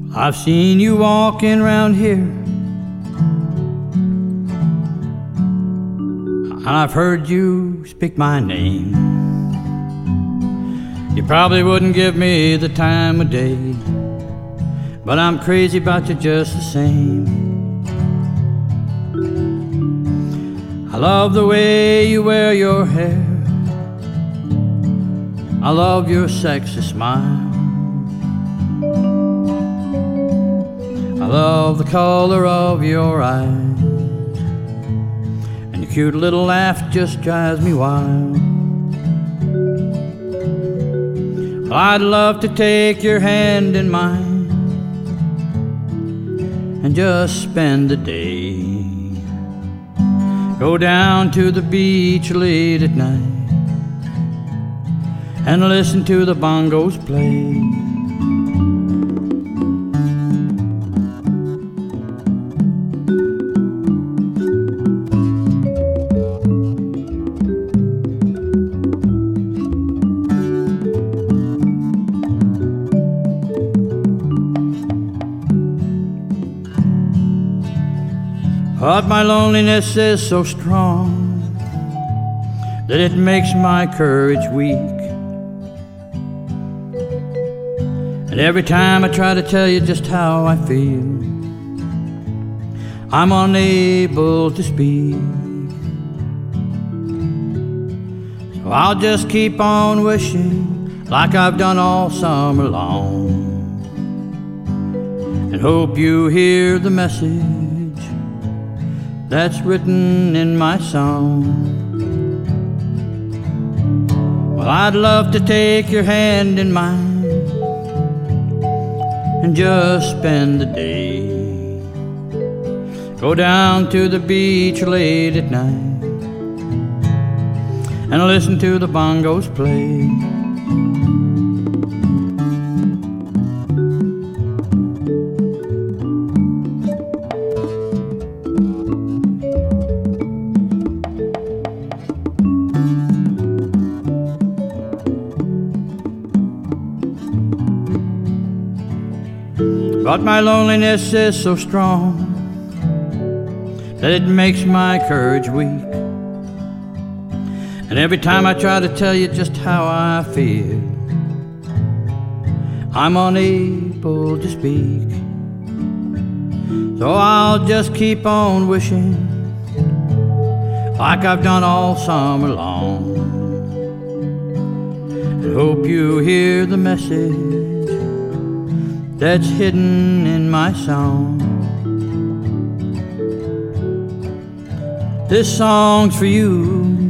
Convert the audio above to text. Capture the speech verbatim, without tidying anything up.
I've seen you walking around here, and I've heard you speak my name. You probably wouldn't give me the time of day, but I'm crazy about you just the same. I love the way you wear your hair, I love your sexy smile, I love the color of your eyes, and your cute little laugh just drives me wild. Well, I'd love to take your hand in mine and just spend the day. Go down to the beach late at night and listen to the bongos play. But my loneliness is so strong that it makes my courage weak. And every time I try to tell you just how I feel, I'm unable to speak. So I'll just keep on wishing like I've done all summer long, and hope you hear the message that's written in my song. Well, I'd love to take your hand in mine and just spend the day. Go down to the beach late at night and listen to the bongos play. But my loneliness is so strong that it makes my courage weak. And every time I try to tell you just how I feel, I'm unable to speak. So I'll just keep on wishing like I've done all summer long, and hope you hear the message that's hidden in my song. This song's for you,